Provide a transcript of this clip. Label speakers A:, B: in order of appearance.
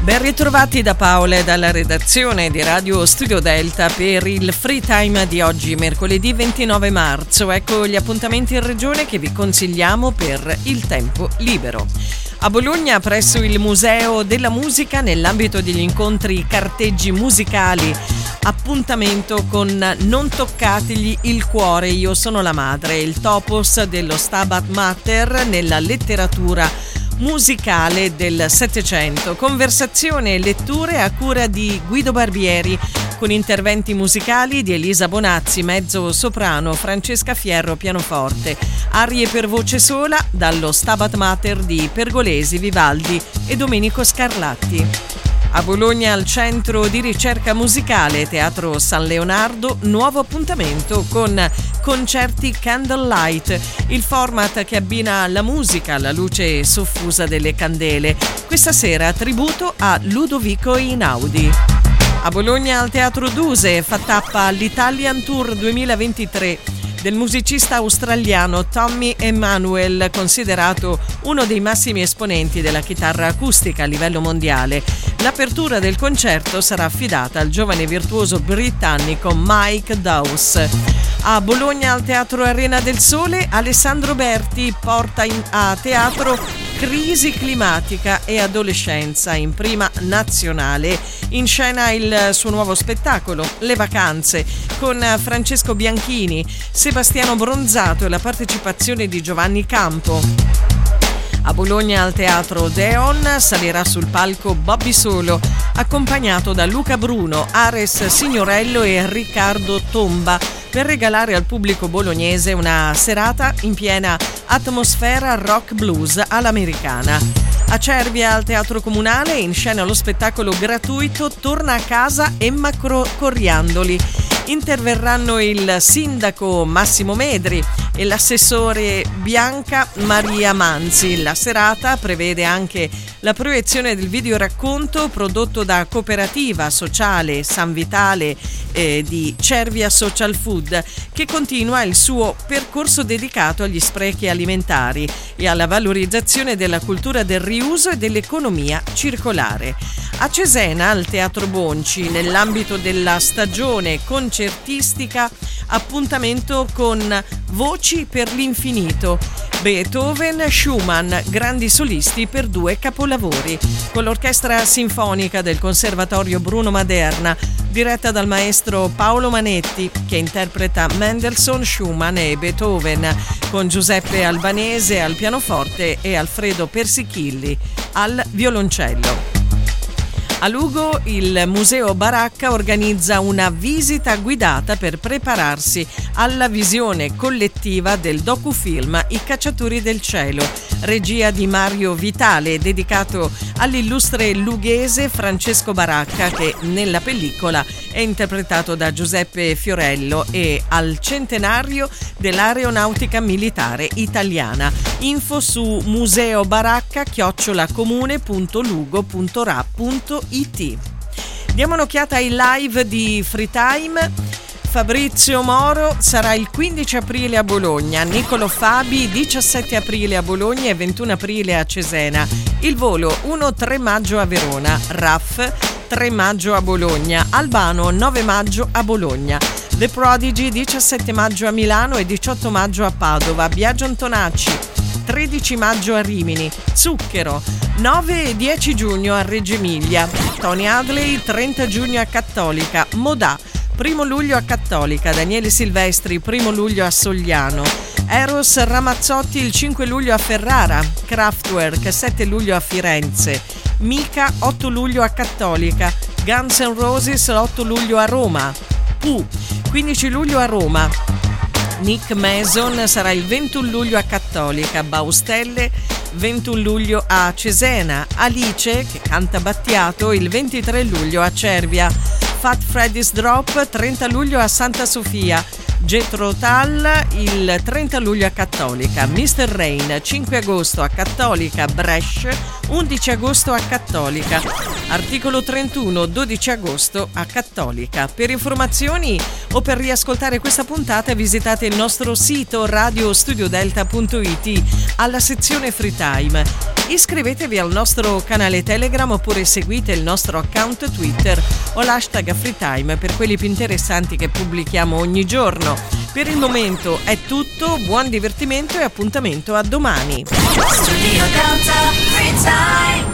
A: Ben ritrovati da Paola e dalla redazione di Radio Studio Delta per il Free Time di oggi, mercoledì 29 marzo. Ecco gli appuntamenti in regione che vi consigliamo per il tempo libero. A Bologna, presso il Museo della Musica, nell'ambito degli incontri Carteggi musicali, appuntamento con Non toccategli il cuore, io sono la madre, il topos dello Stabat Mater nella letteratura musicale del Settecento. Conversazione e letture a cura di Guido Barbieri, con interventi musicali di Elisa Bonazzi, mezzo soprano, Francesca Fierro, pianoforte, arie per voce sola dallo Stabat Mater di Pergolesi, Vivaldi e Domenico Scarlatti. A Bologna, al Centro di Ricerca Musicale Teatro San Leonardo, nuovo appuntamento con Concerti Candlelight, il format che abbina la musica alla luce soffusa delle candele. Questa sera tributo a Ludovico Einaudi. A Bologna, al Teatro Duse, fa tappa all'Italian Tour 2023 del musicista australiano Tommy Emmanuel, considerato uno dei massimi esponenti della chitarra acustica a livello mondiale. L'apertura del concerto sarà affidata al giovane virtuoso britannico Mike Dawes. A Bologna, al Teatro Arena del Sole, Alessandro Berti porta a teatro Crisi climatica e adolescenza in prima nazionale. In scena il suo nuovo spettacolo, Le vacanze, con Francesco Bianchini, Sebastiano Bronzato e la partecipazione di Giovanni Campo. A Bologna, al Teatro Deon, salirà sul palco Bobby Solo, accompagnato da Luca Bruno, Ares Signorello e Riccardo Tomba, per regalare al pubblico bolognese una serata in piena atmosfera rock blues all'americana. A Cervia, al Teatro Comunale, in scena lo spettacolo gratuito Torna a casa Emma Coriandoli. Interverranno il sindaco Massimo Medri e l'assessore Bianca Maria Manzi. La serata prevede anche la proiezione del videoracconto prodotto da Cooperativa Sociale San Vitale di Cervia Social Food, che continua il suo percorso dedicato agli sprechi alimentari e alla valorizzazione della cultura del riuso e dell'economia circolare. A Cesena, al Teatro Bonci, nell'ambito della stagione concertistica, appuntamento con Voci per l'infinito, Beethoven, Schumann, grandi solisti per 2 capolavori, con l'Orchestra Sinfonica del Conservatorio Bruno Maderna, diretta dal maestro Paolo Manetti, che interpreta Mendelssohn, Schumann e Beethoven, con Giuseppe Albanese al pianoforte e Alfredo Persichilli al violoncello. A Lugo, il Museo Baracca organizza una visita guidata per prepararsi alla visione collettiva del docufilm I cacciatori del cielo, regia di Mario Vitale, dedicato all'illustre lughese Francesco Baracca, che nella pellicola è interpretato da Giuseppe Fiorello, e al centenario dell'Aeronautica Militare Italiana. Info su museobaracca@comune.lugo.ra.it. Diamo un'occhiata ai live di Free Time. Fabrizio Moro sarà il 15 aprile a Bologna, Niccolo Fabi 17 aprile a Bologna e 21 aprile a Cesena. Il volo 1-3 maggio a Verona, Raff 3 maggio a Bologna, Albano 9 maggio a Bologna, The Prodigy 17 maggio a Milano e 18 maggio a Padova, Biagio Antonacci 13 maggio a Rimini, Zucchero 9 e 10 giugno a Reggio Emilia, Tony Hadley 30 giugno a Cattolica, Modà 1 luglio a Cattolica, Daniele Silvestri 1 luglio a Sogliano, Eros Ramazzotti il 5 luglio a Ferrara, Kraftwerk 7 luglio a Firenze, Mica 8 luglio a Cattolica, Guns N' Roses 8 luglio a Roma, Pooh 15 luglio a Roma, Nick Mason sarà il 21 luglio a Cattolica, Baustelle 21 luglio a Cesena, Alice, che canta Battiato, il 23 luglio a Cervia, Fat Freddy's Drop 30 luglio a Santa Sofia, Jethro Tull il 30 luglio a Cattolica, Mr. Rain 5 agosto a Cattolica, Brescia 11 agosto a Cattolica, Articolo 31 12 agosto a Cattolica. Per informazioni o per riascoltare questa puntata visitate il nostro sito radiostudiodelta.it alla sezione Free Time. Iscrivetevi al nostro canale Telegram oppure seguite il nostro account Twitter o l'hashtag FreeTime per quelli più interessanti che pubblichiamo ogni giorno. Per il momento è tutto, buon divertimento e appuntamento a domani. Studio Delta Free Time.